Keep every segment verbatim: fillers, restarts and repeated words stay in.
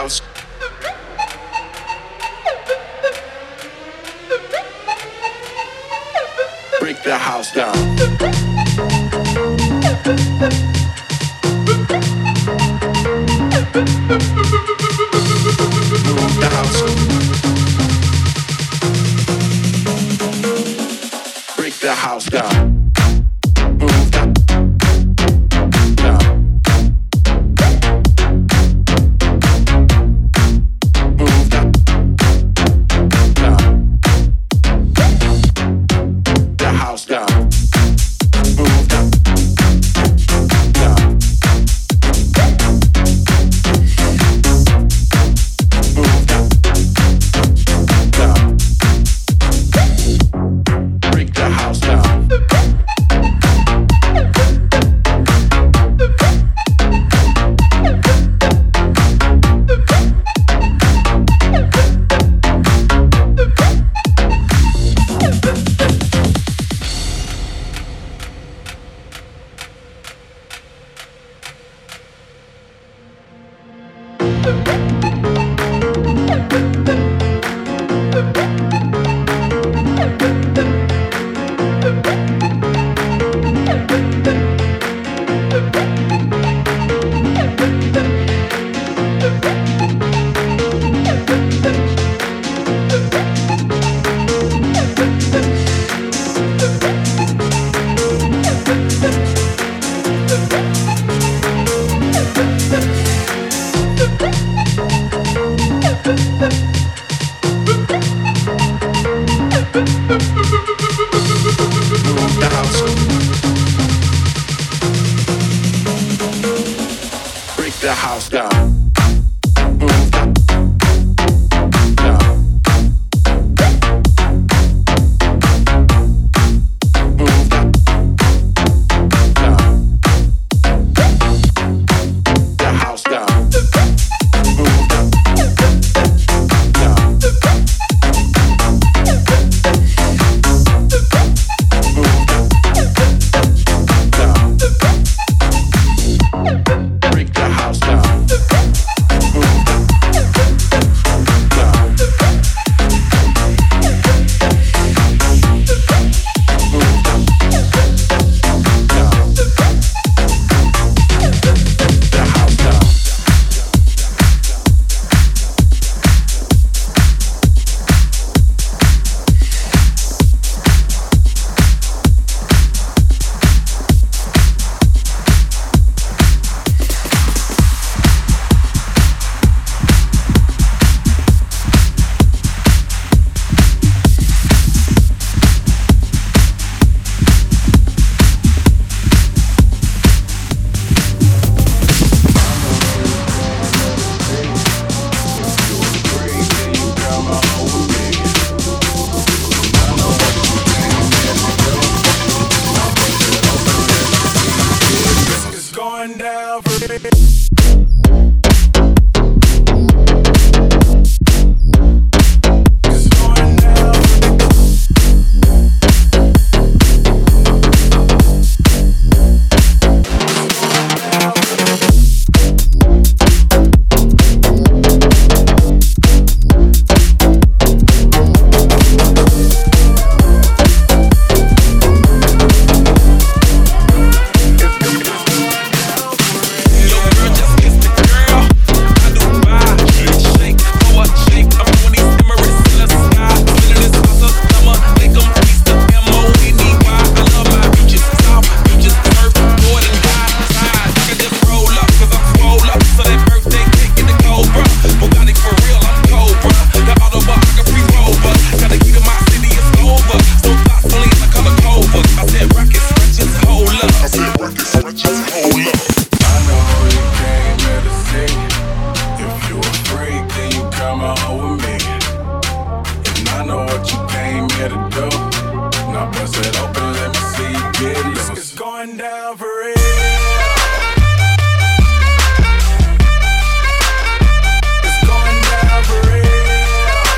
house. Break the house down. Move the house. Break the house down. Move the down. Move the down. The house down. Move the down. Move the down. Break the house down. Move the house. Break the house down. Move the down. Move the down. The house down. Move the down. Break the house down.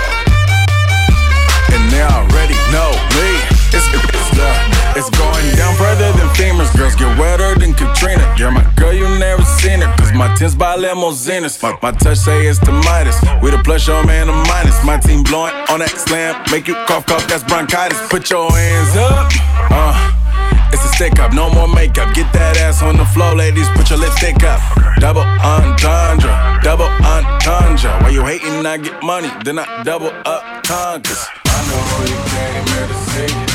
It's going down further than femurs. Girls get wetter than Katrina. You're my girl, you never seen her. Cause my tints by limousines. My, my touch say it's the Midas. We the plus, your man, a minus. My team blowing on that slam. Make you cough, cough, that's bronchitis. Put your hands up. Uh. It's a stick up, no more makeup. Get that ass on the floor, ladies, put your lipstick up. Double entendre, double entendre. Why you hating, I get money, then I double up conquers. I know who you came here to see.